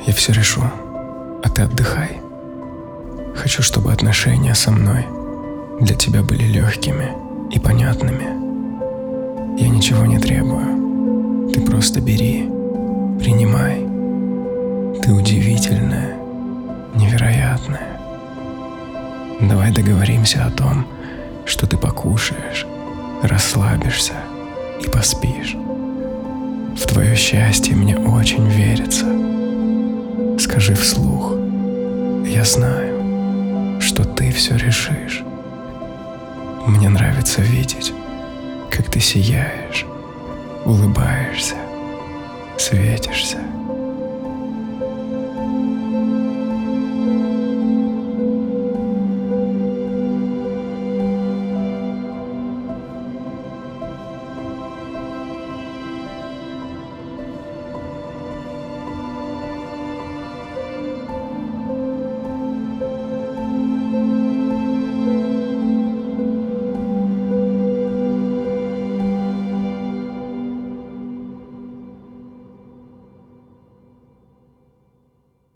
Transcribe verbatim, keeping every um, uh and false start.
Я все решу, а ты отдыхай. Хочу, чтобы отношения со мной для тебя были легкими и понятными. Я ничего не требую, ты просто бери, принимай. Ты удивительная, невероятная. Давай договоримся о том, что ты покушаешь, расслабишься и поспишь. В твое счастье мне очень верится. Скажи вслух: я знаю, что ты все решишь. Мне нравится видеть, как ты сияешь, улыбаешься, светишься.